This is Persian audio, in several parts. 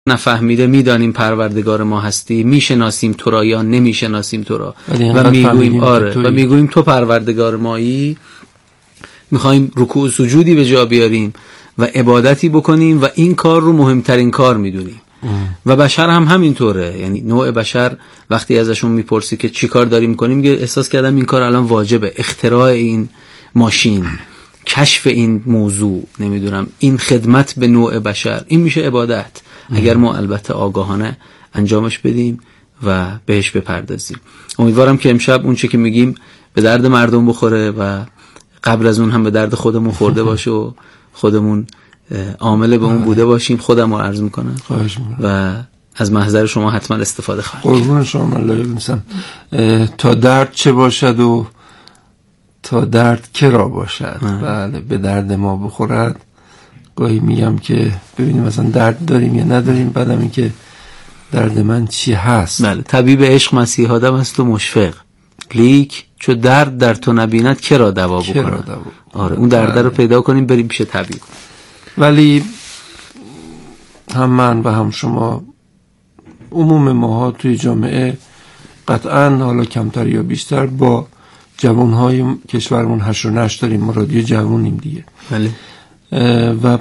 نفهمیده میدانیم پروردگار ما هستی، میشناسیم تو را یا نمیشناسیم تو را و میگوییم آره و میگوییم تو پروردگار مایی، میخوایم رکوع و سجودی به جا بیاریم و عبادتی بکنیم و این کار رو مهمترین کار میدونیم. و بشر هم همینطوره، یعنی نوع بشر وقتی ازشون میپرسی که چی کار داریم کنیم، احساس کردم این کار الان واجبه، اختراع این ماشین، کشف این موضوع، نمیدونم این خدمت به نوع بشر، این میشه عبادت اگر ما البته آگاهانه انجامش بدیم و بهش بپردازیم. امیدوارم که امشب اون چه که میگیم به درد مردم بخوره و قبل از اون هم به درد خودمون خورده باشه و خودمون عامل به اون بوده باشیم. خودم رو عرض میکنم و از محضر شما حتما استفاده خواهم کرد. قربون شما الله بنویسم. تا درد چه باشد و تا درد کرا باشد. بله، به درد ما بخورد. گاهی میگم که ببینیم مثلا درد داریم یا نداریم، بعدم این که درد من چی هست. بله، طبیب عشق مسیح آدم است و مشفق، لیک چو درد در تو نبیند کرا دوا بکنه. آره، اون درد رو پیدا کنیم بریم پیش طبیب. ولی هم من و هم شما، عموم ماها توی جامعه قطعاً حالا کمتر یا بیشتر با جوانهای کشورمون هش و نش داریم، مرادی جوانیم دیگه. بله. و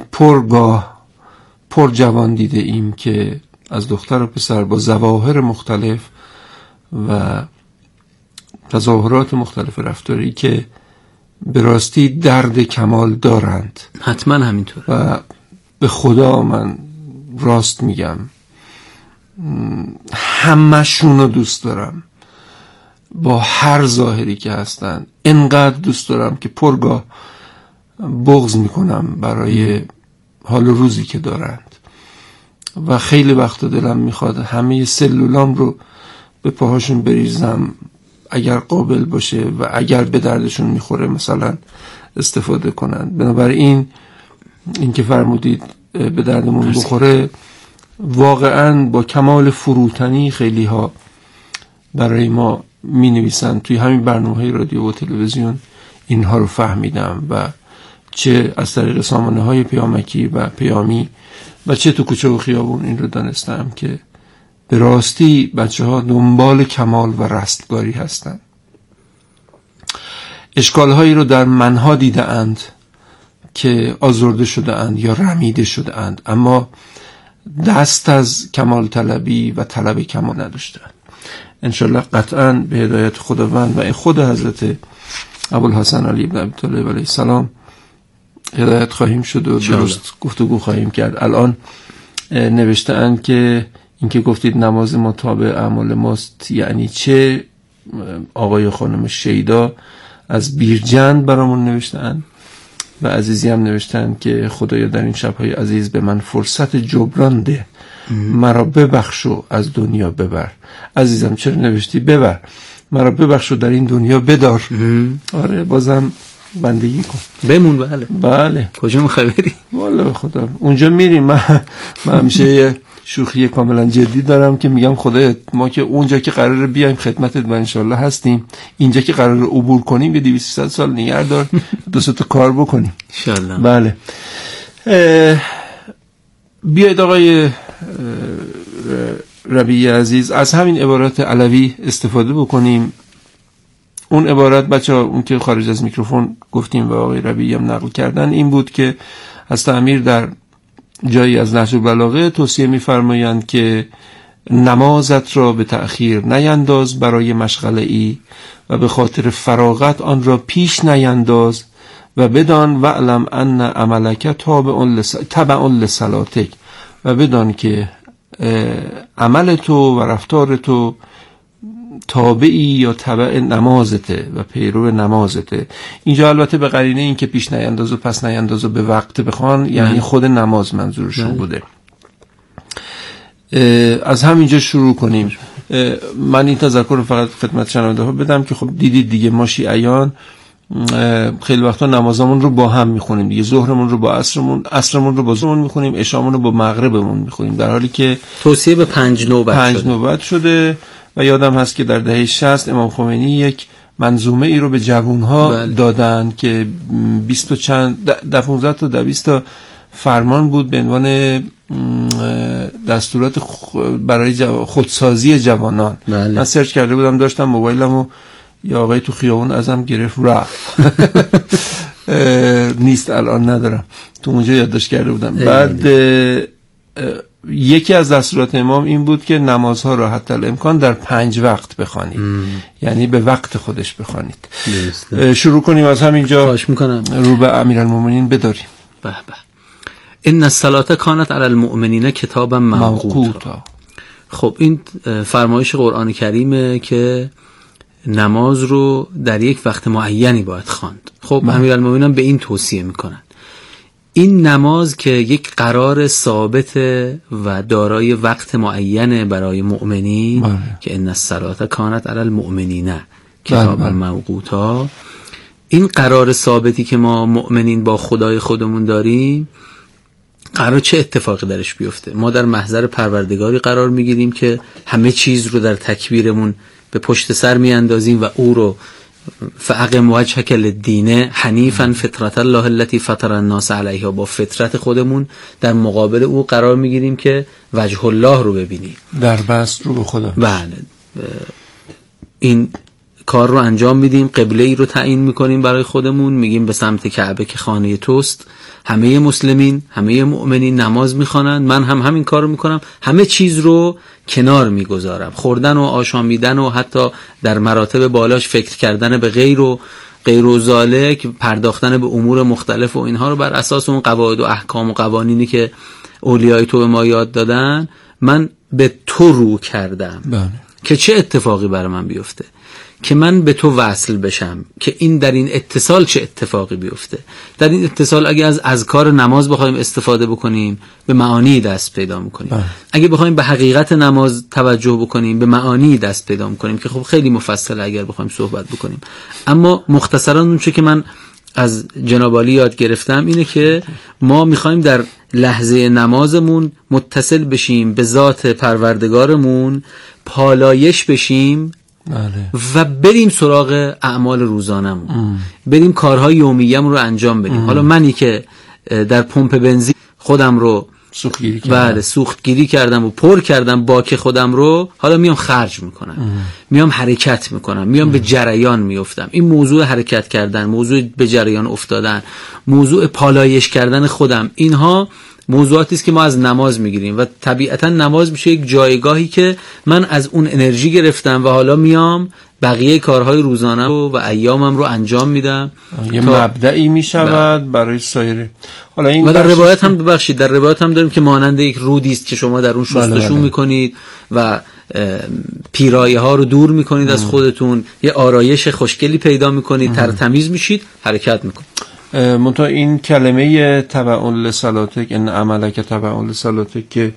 پر جوان دیده ایم که از دختر و پسر با ظواهر مختلف و تظاهرات مختلف رفتاری که به راستی درد کمال دارند. حتما همینطور. و به خدا من راست میگم همشون رو دوست دارم، با هر ظاهری که هستن. انقدر دوست دارم که پرگاه بغض میکنم برای حال و روزی که دارند و خیلی وقت دلم میخواد همه سلولام رو به پاهاشون بریزم اگر قابل باشه و اگر به دردشون میخوره مثلا استفاده کنند. بنابراین این که فرمودید به دردمون بخوره، واقعا با کمال فروتنی خیلی ها برای ما می نویسن. توی همین برنامه‌های رادیو و تلویزیون اینها رو فهمیدم و چه از طریق سامانه های پیامکی و پیامی و چه تو کوچه و خیابون این رو دانستم که به راستی بچه ها دنبال کمال و رستگاری هستن. اشکال هایی رو در منها دیده اند که آزرده شده اند یا رمیده شده اند، اما دست از کمال طلبی و طلب کمال نداشتند. انشالله قطعاً به هدایت خداوند و خود حضرت ابوالحسن علی بن ابی طالب علیه السلام هدایت خواهیم شد و درست گفتگو خواهیم کرد. الان نوشته‌اند که اینکه گفتید نماز ما تابع اعمال ماست یعنی چه؟ آقای خانم شیدا از بیرجند برامون نوشته‌اند و عزیزی هم نوشتن که خدایا در این شب‌های عزیز به من فرصت جبران ده، مرا ببخش و از دنیا ببر. عزیزم چرا نوشتی ببر؟ مرا ببخش و در این دنیا بدار. آره، بازم بندگی کن، بمون. بله. کجا خبری؟ والله خدا اونجا میریم. من همیشه شوخی کاملا جدی دارم که میگم خدایا ما که اونجا که قراره بیایم خدمتت و انشالله هستیم، اینجا که قراره عبور کنیم یه 200 سال نگه دار دو تا کار بکنیم انشالله. بله. بیاید آقای ربیعی عزیز از همین عبارات علوی استفاده بکنیم. اون عبارت بچه‌ها اون که خارج از میکروفون گفتیم و آقای ربیعی هم نقل کردن این بود که حضرت امیر در جایی از نهج البلاغه توصیه می‌فرمایند که نمازت را به تأخیر نینداز برای مشغله ای و به خاطر فراغت آن را پیش نینداز و بدان وعلم ان عملک تبع لصلاتک و بدان که عمل تو و رفتار تو تابعی یا تبع نمازته و پیرو نمازته. اینجا البته به قرینه این که پیش نینداز و پس نینداز و به وقت بخوان یعنی خود نماز منظورشون بوده. از همینجا شروع کنیم. من این تذکر فقط خدمت شنونده ها بدم که خب دیدید دیگه ما شیعیان خیلی وقتا نمازامون رو با هم میخونیم دیگه، ظهرمون رو با عصرمون رو با ظهرمون میخونیم، عشامون رو با مغربمون میخونیم، در حالی که توصیه به 5 نوبت شده. و یادم هست که در دهه 60 امام خمینی یک منظومه ای رو به جوانها دادن که 20 تا 15 تا 20 تا فرمان بود به عنوان دستورات برای خودسازی جوانان. من سرچ کرده بودم، داشتم موبایلمو، یا آقای تو خیابون ازم گرفت رفت. نیست الان ندارم، تو اونجا یادداشت کرده بودم. بعد یکی از دستورات امام این بود که نمازها را حتی الامکان در 5 وقت بخوانید، یعنی به وقت خودش بخوانید. شروع کنیم از همینجا. خواهش میکنم. رو به امیرالمومنین بداریم. به به. ان الصلاة کانت علی المؤمنین کتابا موقوتا. خب این فرمایش قرآن کریمه که نماز رو در یک وقت معینی باید خواند. خب امیرالمومنین به این توصیه میکنن. این نماز که یک قرار ثابت و دارای وقت معینه برای مؤمنین که ان الصلاة کانت علی المؤمنین کتابا موقوتا، این قرار ثابتی که ما مؤمنین با خدای خودمون داریم قرار چه اتفاقی درش بیفته؟ ما در محضر پروردگاری قرار میگیریم که همه چیز رو در تکبیرمون به پشت سر میاندازیم و او رو فاقم وجهک للدین حنیفا فطرت الله التي فطر الناس علیها، با فطرت خودمون در مقابل او قرار میگیریم که وجه الله رو ببینیم، در بست رو به خدا. بله، این کار رو انجام میدیم، قبله ای رو تعیین میکنیم برای خودمون، میگیم به سمت کعبه که خانه توست. همه مسلمین، همه مؤمنین نماز میخوانند، من هم همین کار رو میکنم، همه چیز رو کنار میگذارم، خوردن و آشامیدن و حتی در مراتب بالاش فکر کردن به غیر و ذالک، پرداختن به امور مختلف و اینها رو بر اساس اون قواعد و احکام و قوانینی که اولیای تو به ما یاد دادن من به تو رو کردم. که چه اتفاقی برای من بیفته؟ که من به تو وصل بشم، که این در این اتصال چه اتفاقی بیفته. در این اتصال اگه از اذکار نماز بخوایم استفاده بکنیم به معانی دست پیدا میکنیم. اگه بخوایم به حقیقت نماز توجه بکنیم به معانی دست پیدا میکنیم، که خب خیلی مفصل اگر بخوایم صحبت بکنیم. اما مختصرا اون چه که من از جناب عالی یاد گرفتم اینه که ما میخوایم در لحظه نمازمون متصل بشیم به ذات پروردگارمون، پالایش بشیم و بریم سراغ اعمال روزانمون، بریم کارهای یومیه‌مون رو انجام بدیم. حالا منی که در پمپ بنزین خودم رو سوختگیری کردم و پر کردم باک خودم رو، حالا میام خرج میکنم، میام حرکت میکنم، میام به جریان میافتم. این موضوع حرکت کردن، موضوع به جریان افتادن، موضوع پالایش کردن خودم، اینها موضوعاتی است که ما از نماز میگیریم و طبیعتا نماز میشه یک جایگاهی که من از اون انرژی گرفتم و حالا میام بقیه کارهای روزانه و ایامم رو انجام میدم، یه مبدئی میشود برای سایر. حالا این و در روایت هم ببخشید، در روایت هم داریم که مانند یک رودی است که شما در اون شستشو میکنید و پیرایه ها رو دور میکنید از خودتون، یه آرایش خوشگلی پیدا میکنید، ترتمیز میشید، حرکت میکنید. منتها این کلمه تبع لصلاتک، ان عملک تبع لصلاتک، که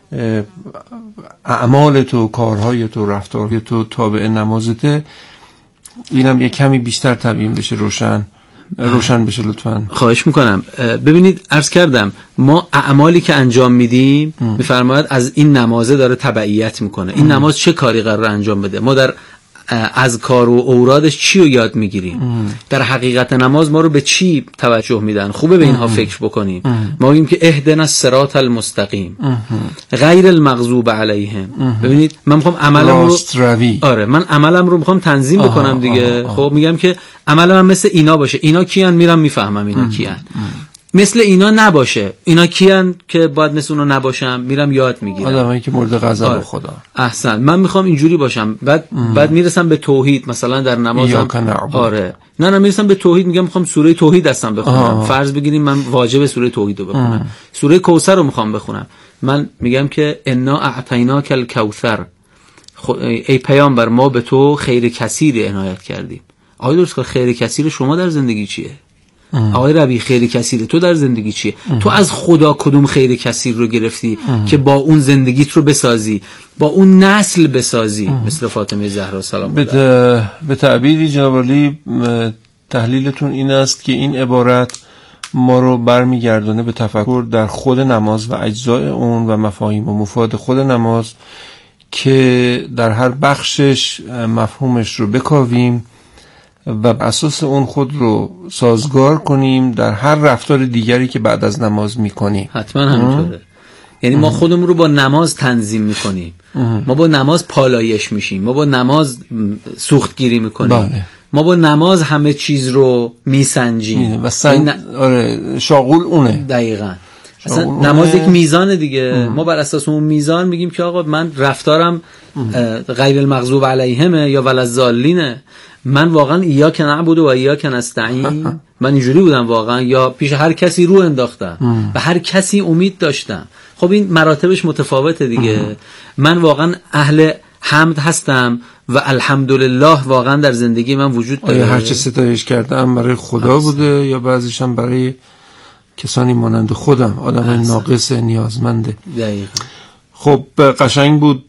اعمال تو، کارهای تو، رفتارهای تو تابع نمازته، اینم یه کمی بیشتر تبیین بشه، روشن بشه لطفاً. خواهش میکنم. ببینید عرض کردم ما اعمالی که انجام میدیم میفرماید از این نمازه داره تبعیت میکنه. این نماز چه کاری قراره انجام بده؟ ما در اذکار و اورادش چی رو یاد میگیریم؟ در حقیقت نماز ما رو به چی توجه میدن؟ خوبه به اینها فکر بکنیم. ما میگیم که اهدنا الصراط المستقیم غیر المغضوب علیهم. ببینید من میخوام عملم رو من عملم رو میخوام تنظیم بکنم دیگه. خب میگم که عمل من مثل اینا باشه. اینا کیان؟ میرم میفهمم اینا کیان. مثل اینا نباشه. اینا کیان که باید مثل اونا نباشم؟ میرم یاد میگیرم. آدمایی که مورد غضب خدا. احسن. من میخوام اینجوری باشم. بعد میرسم به توحید، مثلا در نمازم نه میرسم به توحید، میگم میخوام سوره توحید هستم بخونم. فرض بگیریم من واجب سوره توحید رو بخونم. سوره کوثر رو میخوام بخونم. من میگم که انا اعطیناک الکوثر، ای پیامبر ما به تو خیر کثیر عنایت کردیم. آیا درست که خیر کثیر شما در زندگی چیه؟ آقای ربیع خیر کثیر تو در زندگی چیه؟ تو از خدا کدوم خیر کثیر رو گرفتی که با اون زندگیت رو بسازی، با اون نسل بسازی، مثل فاطمه زهرا سلام الله. به تعبیری جناب علی تحلیلتون این است که این عبارت ما رو برمیگردونه به تفکر در خود نماز و اجزای اون و مفاهیم و مفاد خود نماز، که در هر بخشش مفهومش رو بکاویم و بر اساس اون خود رو سازگار کنیم در هر رفتار دیگری که بعد از نماز میکنیم. حتما همینطوره. یعنی ما خودمون رو با نماز تنظیم میکنیم، ما با نماز پالایش میشیم، ما با نماز سوختگیری میکنیم. بله. ما با نماز همه چیز رو میسنجیم و آره شاغول اونه. دقیقاً. اصلا نماز یک میزان دیگه. ما بر اساس اون میزان میگیم که آقا من رفتارم غیر المغضوب علیهم یا ولضالین، من واقعا ایاک نعبد و ایاک نستعین، من اینجوری بودم واقعا، یا پیش هر کسی رو انداختم و هر کسی امید داشتم. خب این مراتبش متفاوته دیگه. من واقعا اهل حمد هستم و الحمدلله واقعا در زندگی من وجود داره. هر چه ستایش کردم برای خدا بوده یا بعضیش هم برای کسانی مانند خودم، آدم ناقص نیازمنده. دقیقاً. خب قشنگ بود،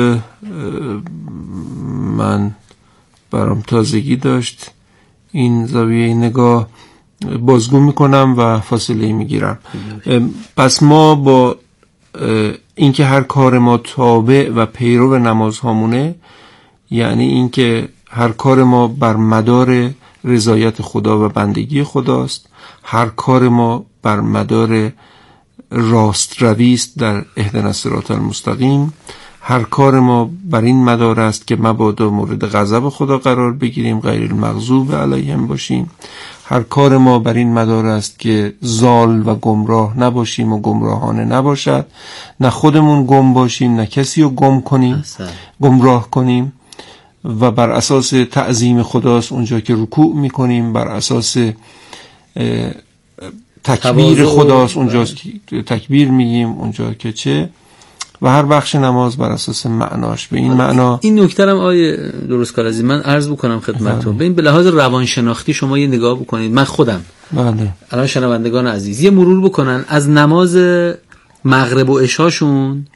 من برام تازگی داشت این زاویه نگاه. بازگو میکنم و فاصله میگیرم. پس ما با اینکه هر کار ما تابع و پیرو نماز هامونه، یعنی اینکه هر کار ما بر مدار رضایت خدا و بندگی خداست، هر کار ما بر مدار راست رویست در اهدنا الصراط المستقیم، هر کار ما بر این مدار است که مبادا مورد غضب خدا قرار بگیریم، غیر المغضوب علیهم باشیم، هر کار ما بر این مدار است که ضال و گمراه نباشیم و گمراهانه نباشد، نه خودمون گم باشیم نه کسی رو گم کنیم گمراه کنیم، و بر اساس تعظیم خداست اونجا که رکوع میکنیم، بر اساس تکبیر خداست اونجاست که تکبیر میگیم، اونجا که چه، و هر بخش نماز بر اساس معناش. به این معنا این نکته هم آیه درست کار از من عرض بکنم خدمتتون. ببین به لحاظ روانشناختی شما یه نگاه بکنید. من خودم الان شنوندگان عزیز یه مرور بکنن از نماز مغرب و عشاشون،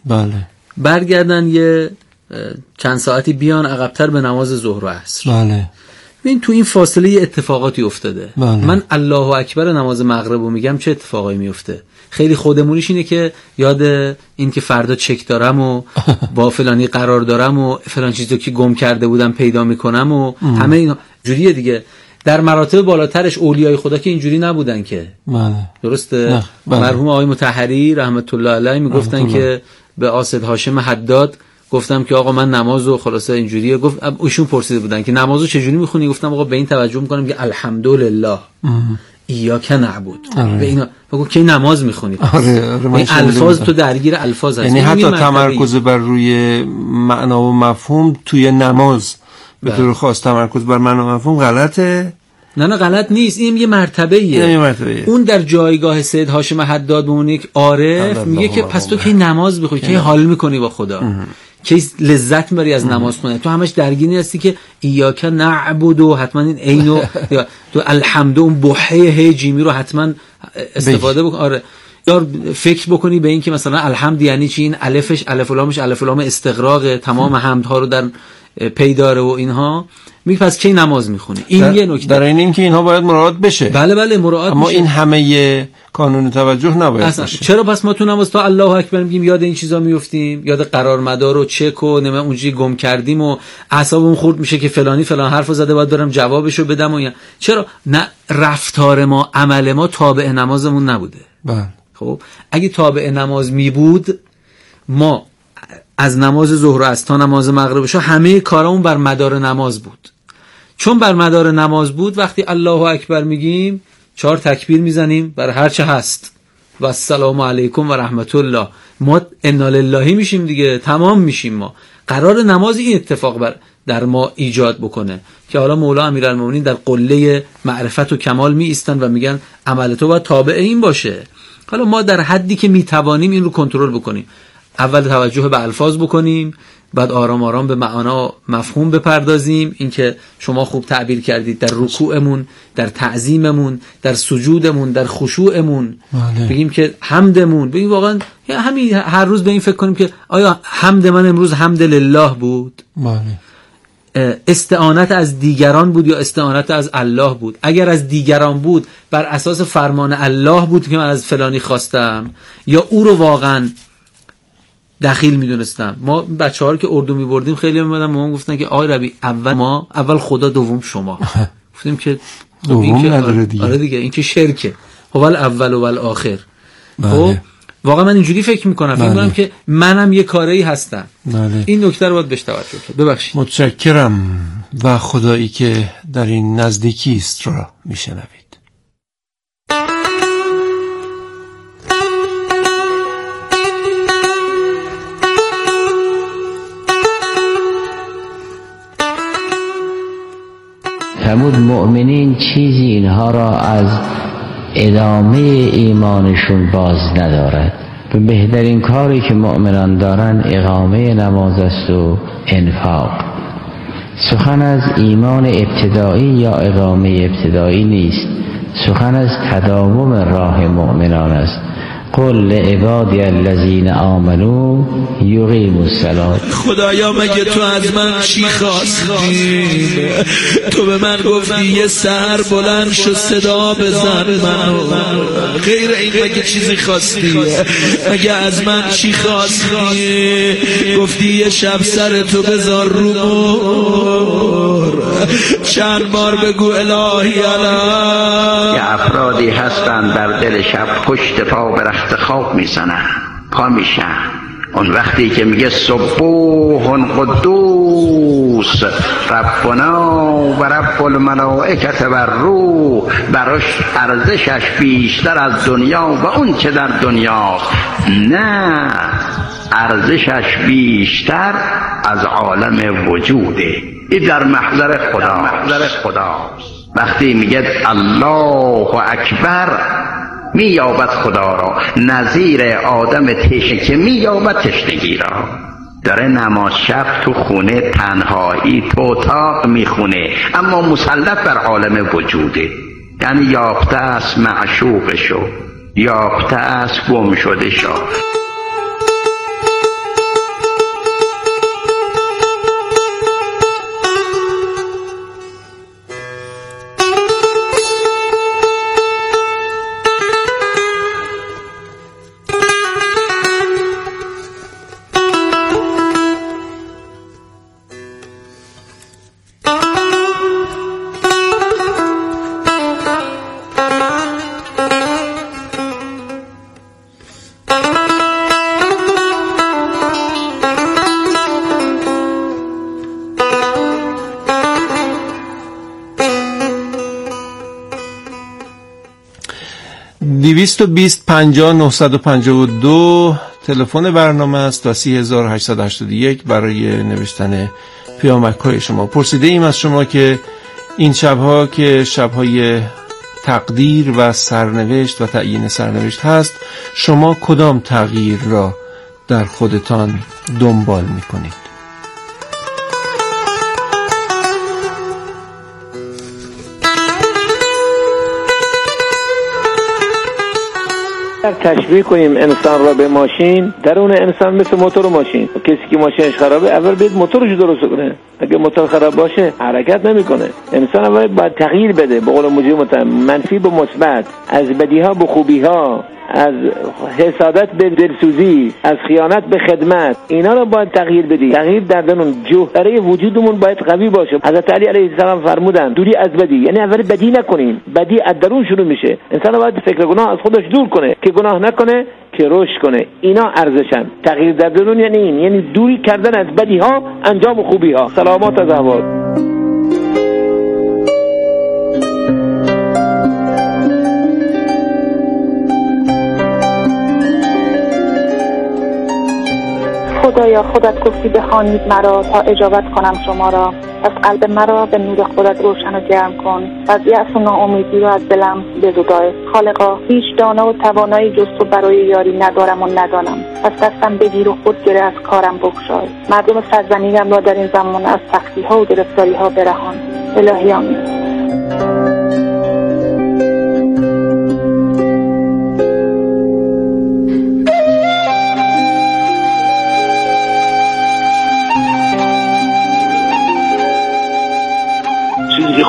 برگردن یه چند ساعتی بیان عقب‌تر به نماز ظهر و عصر. ببین تو این فاصله یه اتفاقاتی افتاده. من الله اکبر نماز مغرب رو میگم چه اتفاقایی میفته. خیلی خودمونیش اینه که یاد این که فردا چک دارم و با فلانی قرار دارم و فلان چیزو که گم کرده بودم پیدا میکنم و همه اینا جوریه دیگه. در مراتب بالاترش اولیای خدا که اینجوری نبودن که. درسته؟ مرحوم آقای مطهری رحمت الله علیه میگفتن که به آسد هاشم حداد گفتم که آقا من نمازو خلاصه اینجوریه. گفت ایشون پرسیده بودن که نمازو چجوری میخونی؟ گفتم آقا به این توجه میکنم که الحمدلله ایاک نعبد. به اینا بگو کی نماز میخونی؟ این الفاظ تو درگیر الفاظ هست. یعنی حتی تمرکز بر روی معنا و مفهوم توی نماز به طور خاص تمرکز بر معنا و مفهوم غلطه؟ نه غلط نیست. این یه مرتبه‌ایه. اون در جایگاه سید هاشم حداد به اون یک عارف میگه که پس تو کی نماز بخونی، کی حال میکنی با خدا، کی لذت میبری از نماز خوندن. تو همش درگیری هستی که ایاک نعبد و حتما این عینو تو الحمد اون بحه هی جیمی رو حتما استفاده بکن. آره یا فکر بکنی به این که مثلا الحمد یعنی چی، این الفش الف و لامش الف و لام استغراق تمام حمدها رو در پی داره و اینها. میگه پس کی نماز میخونی؟ این یه نکته در این که اینها باید مراعات بشه. بله مراعات اما بشه. این همه کانون توجه نباید باشه. چرا پس ما تو نماز تا الله اکبر میگیم یاد این چیزا میافتیم، یاد قرار مدار و چک و نمیدونم اونجوری گم کردیم و اعصابمون خورد میشه که فلانی فلان حرفو زده باید برم جوابشو بدم و چرا نه رفتار ما عمل ما تابع نمازمون نبوده. خب اگه تابع نماز می بود ما از نماز ظهر از تا نماز مغربش همه کارامون بر مدار نماز بود. چون بر مدار نماز بود وقتی الله اکبر میگیم 4 تکبیر میزنیم بر هر چه هست و السلام علیکم و رحمت الله، ما انا لله میشیم دیگه، تمام میشیم. ما قرار نماز این اتفاق در ما ایجاد بکنه که حالا مولا امیرالمومنین در قله معرفت و کمال می ایستن و میگن عمل تو باید تابع این باشه. حالا ما در حدی که میتوانیم این رو کنترل بکنیم، اول توجه به الفاظ بکنیم، بعد آرام آرام به معنا مفهوم بپردازیم. این که شما خوب تعبیر کردید، در رکوعمون، در تعظیممون، در سجودمون، در خشوعمون بگیم که حمدمون، بگیم واقعا همین هر روز به این فکر کنیم که آیا حمد من امروز حمد لله بود؟ استعانت از دیگران بود یا استعانت از الله بود؟ اگر از دیگران بود بر اساس فرمان الله بود که من از فلانی خواستم، یا او رو واقعا دخیل میدونستم؟ ما بچه‌ها رو که اردو میبردیم خیلی میمدن ما گفتن که آقای ربی اول خدا دوم شما. گفتیم که دوم نداره دیگه. آره دیگه، این که شرکه، هو الاول و الاخر. خب واقعا من اینجوری فکر میکنم، فکر میکنم که منم یه کاری هستم. این نکته رو باید بهش توجه کرد. ببخشید. متشکرم و خدایی که در این نزدیکی است را میشنوید. فرمود مؤمنین چیزی اینها را از ادامه ایمانشون باز ندارد. و بهترین کاری که مؤمنان دارن اقامه نماز است و انفاق. سخن از ایمان ابتدایی یا اقامه ابتدایی نیست، سخن از تداوم راه مؤمنان است. قل لعبادی الذین آمنوا یقیموا الصلاة. خدایا مگه تو از من چی خواستی؟ تو به من گفتی یه سحر بلند شو صدا بزن منو، غیر این مگه چیزی خواستی؟ مگه از من چی خواستی؟ گفتی یه شب سر تو بذار رو مور، چند بار بگو الهی الهی. یه افرادی هستن در دل شب پشت پا به رخت خواب میزنن، پا میشن، اون وقتی که میگه سبوح قدوس ربنا و رب الملائکه و روح، براش ارزشش بیشتر از دنیا و اون چه در دنیاست. نه، ارزشش بیشتر از عالم وجوده. این در محضر خداست. وقتی میگه الله اکبر مییابد خدا را، نظیر آدم تشنه که مییابد تشنگی را. داره نماز شب تو خونه تنهایی تو اتاق میخونه، اما مسلط بر عالم وجوده. یعنی یافته است معشوقشو، یافته است گم شده شو. دویست و 952 تلفن برنامه است و 3881 برای نوشتن پیامک‌های شما. پرسیده ایم از شما که این شبها که شبهای تقدیر و سرنوشت و تعیین سرنوشت هست، شما کدام تغییر را در خودتان دنبال می‌کنید؟ تشبیه کنیم انسان را به ماشین، درون انسان مثل موتور و ماشین. کسی که ماشینش خرابه اول باید موتورش درست کنه، اگه موتور خراب باشه حرکت نمیکنه. انسان اول باید تغییر بده، به قول موجی منفی به مثبت، از بدیها به خوبیها، از حسادت به دلسوزی، از خیانت به خدمت. اینا رو باید تغییر بدی. تغییر در درون جوهره وجودمون باید قوی باشه. حضرت علی علیه السلام فرمودن دوری از بدی، یعنی اول بدی نکنین، بدی از درون شروع میشه. انسان باید فکر گناه از خودش دور کنه که گناه نکنه، که رشد کنه. اینا ارزشن. تغییر در درون یعنی این، یعنی دوری کردن از بدی ها، انجام خوبی ها. سلامات از احوال. خدایا خودت گفتی بخوانید مرا تا اجابت کنم شما را، پس قلب مرا به نور خودت روشن و گرم کن و از یأس و ناامیدی را از دلم بزدای. خالقا هیچ دانه و توانایی جز تو برای یاری ندارم و ندانم، پس دستم بگیر و خود گره از کارم بگشای. مردم سرزمینم را در این زمان از سختی ها و گرفتاری ها برهان. الهی آمین.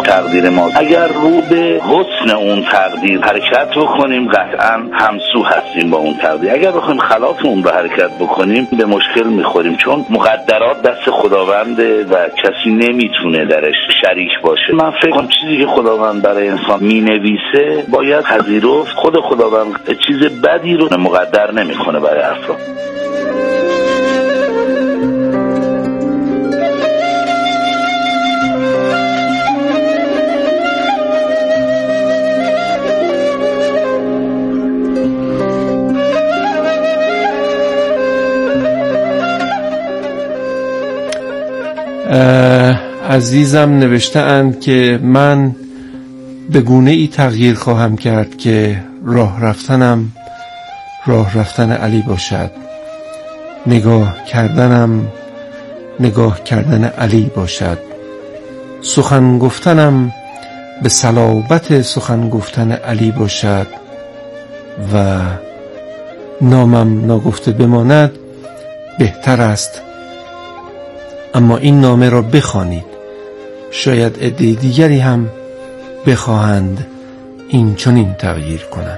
تقدیر ما. اگر رو به حسن اون تقدیر حرکت بکنیم قطعا همسو هستیم با اون تقدیر. اگر بخوایم خلاف اون رو حرکت بکنیم به مشکل میخوریم، چون مقدرات دست خداونده و کسی نمیتونه درش شریک باشه. من فکر کنم چیزی که خداوند برای انسان مینویسه باید پذیرفت. خود خداوند چیز بدی رو مقدر نمیکنه برای افراد. عزیزم نوشته اند که من به گونه ای تغییر خواهم کرد که راه رفتنم راه رفتن علی باشد، نگاه کردنم نگاه کردن علی باشد، سخن گفتنم به صلابت سخن گفتن علی باشد و نامم ناگفته بماند بهتر است. اما این نامه را بخوانید، شاید عده دیگری هم بخواهند این چنین تغییر کنند.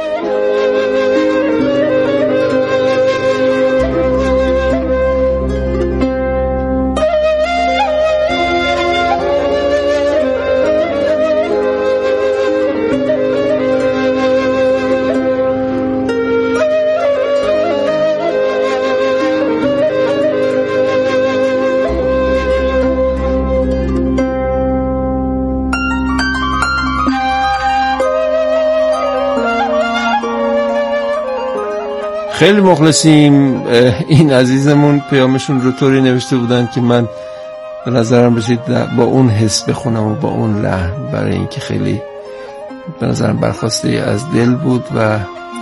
خیلی مخلصیم. این عزیزمون پیامشون رو طوری نوشته بودن که من به نظرم رسید با اون حس بخونم و با اون لحن، برای اینکه خیلی به نظرم برخواسته از دل بود و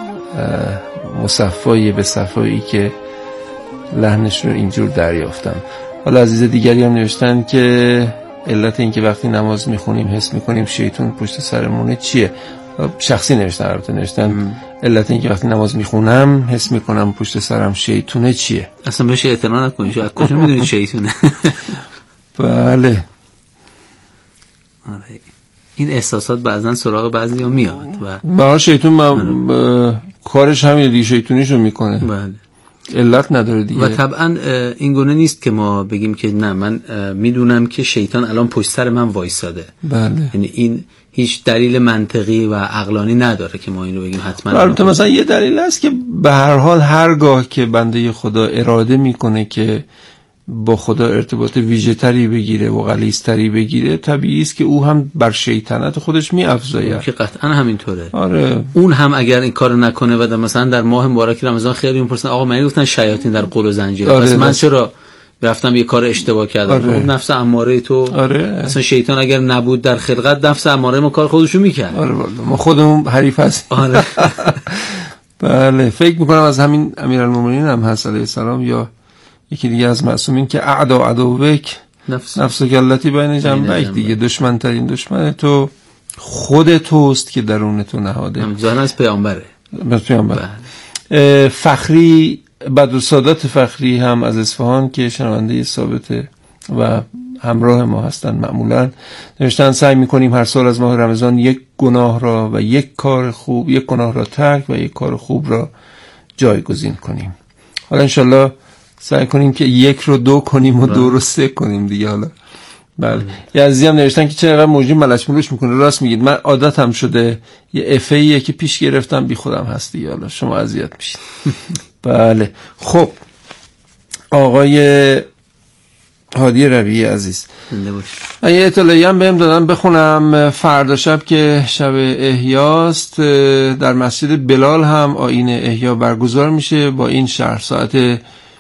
مصفایی به صفایی که لحنش رو اینجور دریافتم. حالا عزیز دیگری هم نوشتن که علت این که وقتی نماز میخونیم حس میکنیم شیطان پشت سرمونه چیه؟ شخصی نوشتن، البته نوشتن علت این که وقتی نماز میخونم حس میکنم پشت سرم شیطونه چیه؟ اصلا بهش اعتنا نکنید، از کجا میدونید شیطونه؟ بله این احساسات بعضن سراغ بعضی ها میاد و برای شیطون کارش همینه دیگه، شیطونیشو میکنه. بله علت نداره دیگه. و طبعا این گونه نیست که ما بگیم که نه من میدونم که شیطان الان پشت سر من وایساده. بله. یعنی این هیچ دلیل منطقی و عقلانی نداره که ما این رو بگیم حتما. البته مثلا یه دلیل هست که به هر حال هرگاه که بنده خدا اراده میکنه که با خدا ارتباط ویژه‌تری بگیره و غلیظ‌تری بگیره، طبیعی است که او هم بر شیطنت خودش می‌افزاید. که قطعا همینطوره. آره. اون هم اگر این کارو نکنه و مثلا در ماه مبارک رمضان خیلی میپرسن آقا من گفتن شیاطین در قل و زنجیر، آره پس من چرا رفتم یه کار اشتباه کردم؟ آره. اون نفس اماره تو. آره. مثلا شیطان اگر نبود در خلقت نفس اماره ما کار خودشو میکرد. آره والله ما خودمون حریف هستیم. آره. بله فکر میکنم از همین امیرالمومنین هم هست علیه السلام یا یکی دیگه از معصومین که اعدا عدوک نفس گلتی بین جنبک، دیگه دشمن ترین دشمن تو خود توست که درون تو نهاده. ظاهرا از پیامبره. فخری بدرسادات فخری هم از اصفهان که شنونده ثابته و همراه ما هستن معمولا نوشتن سعی میکنیم هر سال از ماه رمضان یک گناه را و یک کار خوب، یک گناه را ترک و یک کار خوب را جایگزین کنیم. حالا انشالله سعی کنیم که یک رو دو کنیم و دو رو سه کنیم دیگه. حالا بله. یه عزیزی هم نوشتن که چرا موجی ملچ ملوش میکنه. راست میگید، من عادتم شده یه افهیه که پیش گرفتم بی خودم هست دیگه، حالا شما اذیت میشید. بله خب آقای هادی ربیعی عزیز، من یه اطلاعی هم بهم دادن بخونم. فردا شب که شب احیاست در مسجد بلال هم آیین احیا برگزار میشه با این شرح ساعت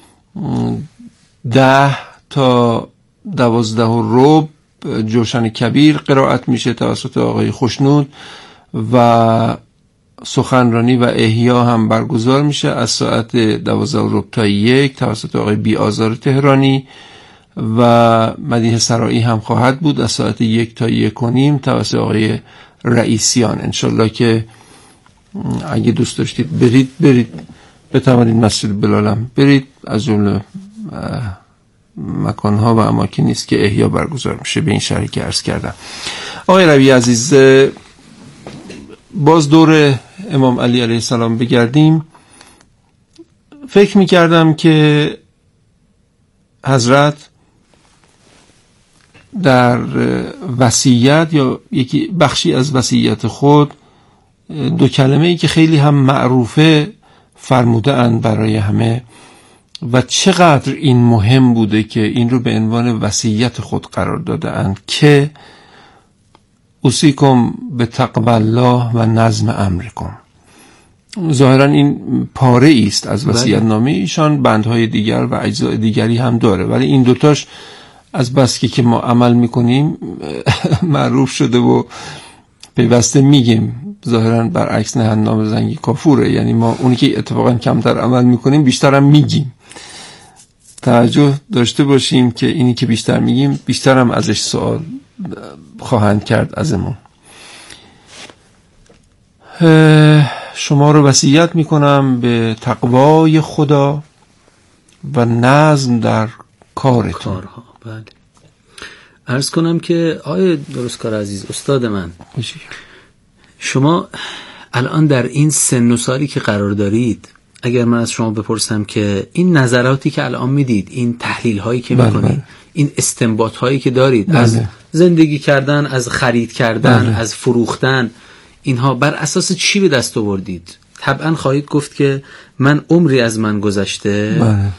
10 تا 12:15 جوشن کبیر قرائت میشه توسط آقای خوشنود و سخنرانی و احیا هم برگزار میشه از ساعت 12:15 تا 1 توسط آقای بی آزار تهرانی و مدیح سرایی هم خواهد بود از ساعت 1 تا 1:15 توسط آقای رئیسیان. انشالله که اگه دوست داشتید برید بتوانید مسجد بلالم برید، از جمله مکانها و اماکنی است که احیا برگزار میشه به این شرحی که عرض کردم. آقای ربیعی عزیز، باز دور امام علی علیه السلام بگردیم. فکر میکردم که حضرت در وصیت یا یکی بخشی از وصیت خود دو کلمه ای که خیلی هم معروفه فرموده اند برای همه و چقدر این مهم بوده که این رو به عنوان وصیت خود قرار داده اند که اوصیکم به تقوی الله و نظم امرکم. ظاهرا این پاره است از وصیت نامه ایشان، بندهای دیگر و اجزای دیگری هم داره، ولی این دوتاش از بس که ما عمل میکنیم معروف شده و پیوسته میگیم. ظاهرا برعکس نهن نام زنگی کافوره، یعنی ما اونی که اتفاقا کمتر عمل میکنیم بیشتر هم میگیم. توجه داشته باشیم که اینی که بیشتر میگیم بیشتر هم ازش سوال خواهند کرد ازمون. شما رو وصیت میکنم به تقوای خدا و نظم در کارها. بله. عرض کنم که آقای درستکار عزیز، استاد من، شما الان در این سن و سالی که قرار دارید، اگر من از شما بپرسم که این نظراتی که الان میدید، این تحلیل هایی که میکنید، این استنباط هایی که دارید از زندگی کردن، از خرید کردن، از فروختن، اینها بر اساس چی به دست آوردید؟ طبعا خواهید گفت که من عمری از من گذشته،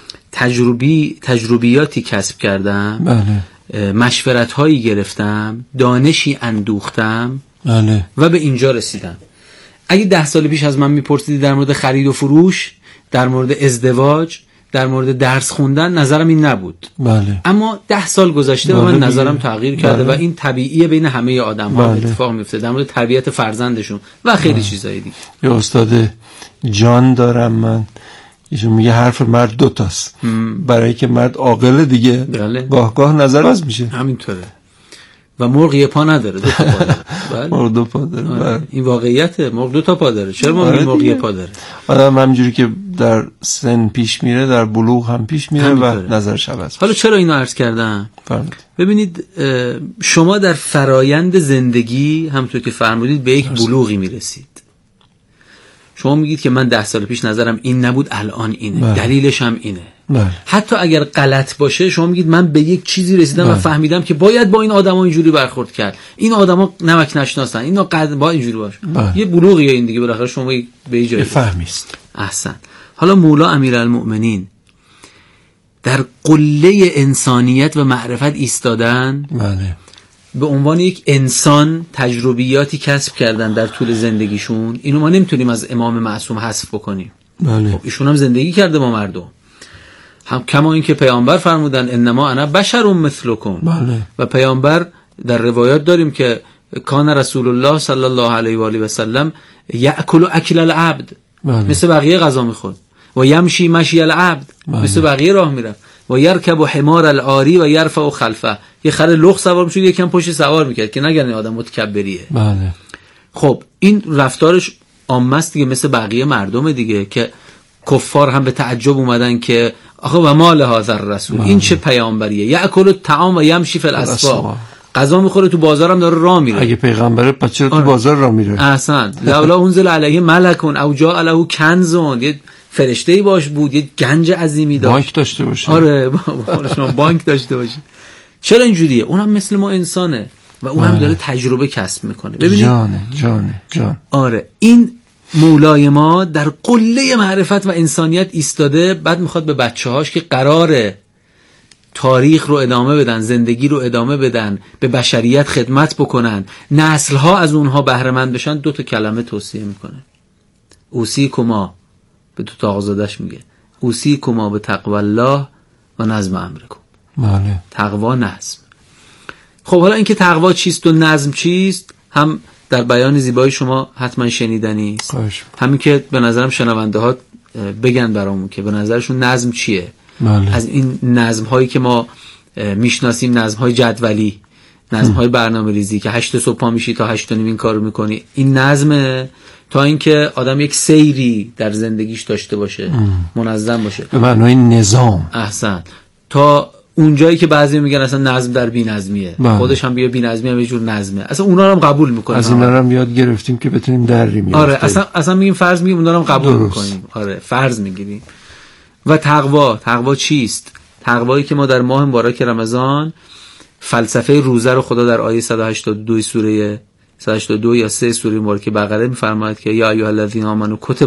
تجربیاتی کسب کردم، مشورت هایی گرفتم، دانشی اندوختم و به اینجا رسیدم. اگه 10 سال پیش از من میپرسیدی در مورد خرید و فروش، در مورد ازدواج، در مورد درس خوندن، نظرم این نبود. اما 10 سال گذشته و من نظرم تغییر کرده و این طبیعیه، بین همه آدم ها اتفاق میفته، در مورد تربیت فرزندشون و خیلی چیزایی دیگه. یه استاد جان دارم من، ایشون میگه حرف مرد 2 تاست، برای که مرد عاقل دیگه گاه نظر از میشه. همینطوره. و مرغ یه پا نداره، 2 تا پا داره. مرغ 2 پا داره. این واقعیته، مرغ 2 تا پا داره. چرا ما میگیم مرغ یه پا داره؟ آدم همینجوری که در سن پیش میره، در بلوغ هم پیش میره و نظرش عوض. حالا چرا اینو عرض کردم؟ ببینید، شما در فرایند زندگی همونطور که فرمودید به یک بلوغی میرسید. شما میگید که من 10 سال پیش نظرم این نبود، الان اینه. دلیلش هم اینه. حتی اگر غلط باشه، شما میگید من به یک چیزی رسیدم و فهمیدم که باید با این آدما اینجوری برخورد کرد، این آدما نمک نشناسن، اینا با اینجوری باشه. یه بلوغیه این دیگه، بالاخره شما به یه جایی فهمی است. احسن. حالا مولا امیرالمؤمنین در قله انسانیت و معرفت ایستادن. به عنوان یک انسان تجربیاتی کسب کردن در طول زندگیشون. اینو ما نمیتونیم از امام معصوم حذف بکنیم. خب ایشون هم زندگی کرده با مردم، هم کما این که پیامبر فرمودن انما انا بشر مثلکم. و پیامبر در روایات داریم که کان رسول الله صلی الله علیه و آله و سلم یاکل اکل العبد، مثل بقیه غذا میخورد، و یمشی مشی العبد، مثل بقیه راه میرفت، و یرکب حمار العاری و یرفع خلفه، یه خر لخ سوار میشد، یکم پشت سوار میکرد که نگن آدم متکبریه. خب این رفتارش عامه است دیگه، مثل بقیه مردم دیگه، که کفار هم به تعجب اومدن که آخه و مال هذا الرسول، این چه پیامبریه، یاکل الطعام و یمشی فی الاسواق، غذا میخوره تو بازارم داره راه میره. اگه پیغمبره پس چرا تو بازار راه میره؟ احسن. لولا انزل علیه ملک او جاء له کنز، یه فرشته‌ای باش بود، یه گنج عظیمی داشت، بانک داشته باشه. آره شما بانک داشته باشه. چرا اینجوریه؟ اونم مثل ما انسانه و اونم داره تجربه کسب میکنه. ببینید جان. آره این مولای ما در قله معرفت و انسانیت ایستاده، بعد میخواد به بچه‌هاش که قراره تاریخ رو ادامه بدن، زندگی رو ادامه بدن، به بشریت خدمت بکنن، نسل‌ها از اونها بهره مند بشن، 2 تا کلمه توصیه میکنه. اوصیکما، به 2 تا آقازادش میگه اوصیکما به تقوی الله و نظم امرکم. تقوا، نظم. خب حالا اینکه تقوا چیست و نظم چیست هم در بیان زیبای شما حتما شنیدنی است. همین که به نظرم شنونده ها بگن برامون که به نظرشون نظم چیه. از این نظم هایی که ما میشناسیم، نظم های جدولی، نظم های برنامه ریزی که 8 صبح پا میشی تا 8 و نیم این کارو میکنی، این نظمه تا اینکه آدم یک سیری در زندگیش داشته باشه، منظم باشه، به معنای نظام. احسن. تا اونجایی که بعضی میگن اصلا نظم در بی‌نظمیه، خودش هم بیا بی‌نظمی هم یه جور نظمه، اصلا اونا رو هم قبول میکنیم، از اینا هم یاد گرفتیم که بتونیم دریم. آره اصلا میگیم فرض میگیم اونا رو هم قبول میکنیم. آره فرض میگیریم. و تقوا چیست؟ تقوایی که ما در ماه مبارک رمضان فلسفه روزه رو خدا در آیه 182 سوره 182 یا 3 سوره مبارکه بقره میفرماید که یا ایها الذین آمنوا کتب